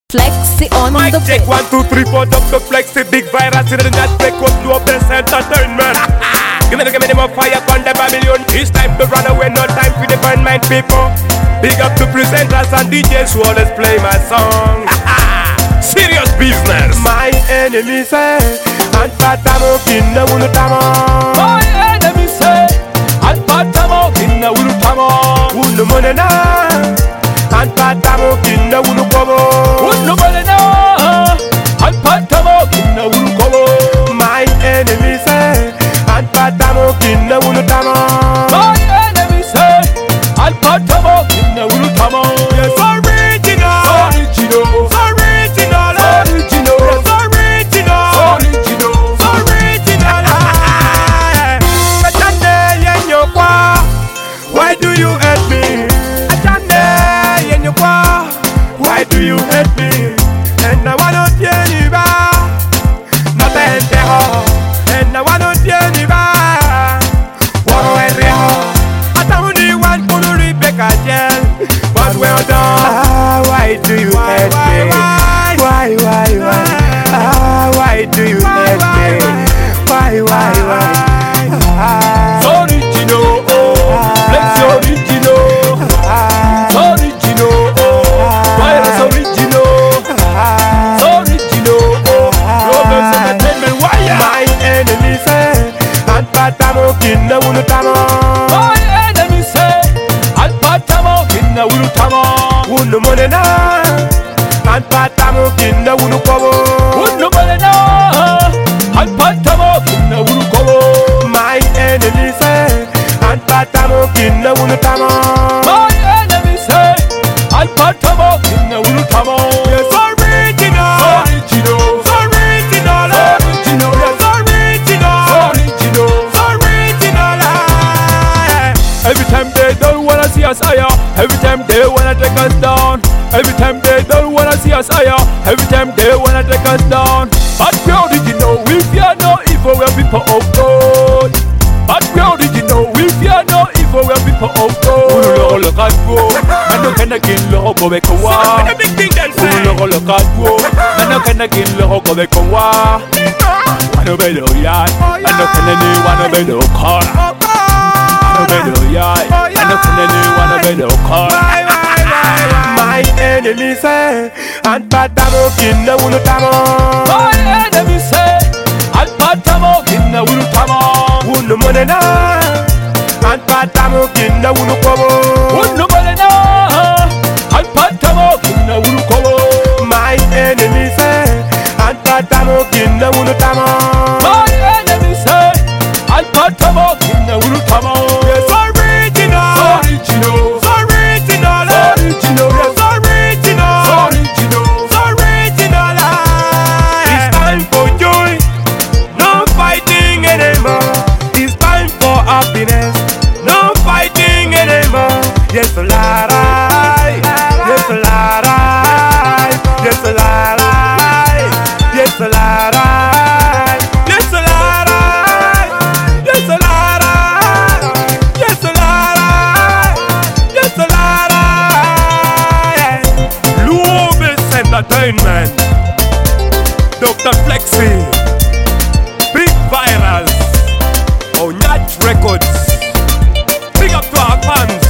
Flexi on Mic the check beat. 1, 2, 3, 4, Dr. Flexi, big virus in the net, break up global entertainment. Give me more fire on the Babylon. It's time to run away, no time for the burn mind people. Big up to presenters and DJs who always play my song. Serious business. My enemy say, Anpatamo kinna unutamo. My enemy say, Anpatamo kinna unutamo. Unumonena, Anpatamo kinna unukomo. Unumonena, Anpatamo kinna unukomo. My enemy say, Anpatamo kinna unutamo. My enemy say, Anpatamo kinna unutamo. Yes, original. Original. Original. Original. Yes, original. Original. Original. Achane yenyokwa, why do you hate me? Achane yenyokwa, why do you hate me? And I wanna tell you about nothing there. And I wanna tell you about what I real. I don't need one for the Rebecca Jell, but well done. Why do you hate me? Why? Why do you hate me? Why? Original, Flexi original. Original, Virus original. Original, Global Entertainment. My enemy say, Anpatamo kinna unutamo. My enemy say, Anpatamo kinna unutamo. Unumonena, Anpatamo kinna unukomo. Unumonena, Anpatamo kinna unukomo. My enemy say, Anpatamo kinna unutamo. My enemy say, Anpatamo kinna unutamo. Yes, original. Original. Original. Original. Yes, original. Original. Original. Every time they don't wanna see us higher, every time they wanna take us down. Every time they don't wanna see us higher, every time they wanna take us down. But we original, we fear no evil, we're people of God. But we original, we fear no evil, we're people of God. Uno look at go, and no can again look over the wa. The big thing then say. Uno look at go, and no can again look over the wa. One of the yard, and no can anyone of the car. My enemy say, Anpatamo kinna unutamo. My enemy say, Anpatamo kinna unutamo. Unumonena, Anpatamo kinna unukomo. Unumonena, Anpatamo kinna unukomo. My enemy say, Anpatamo kinna unutamo. My enemy say, Anpatamo kinna unutamo. Yes, original. Original. Original. Original. Yes, original. Original. Original. It's time for joy, no fighting anymore. It's time for happiness, no fighting anymore. Yes, Lara. Yes, Lara. Yes, Lara. Yes, Lara. Yes, Lara. Yes, Lara. Yes, Lara. Yes, Lara. Lubis Entertainment, Dr. Flexi, Big Virus, Onyach Records. Big up to our fans.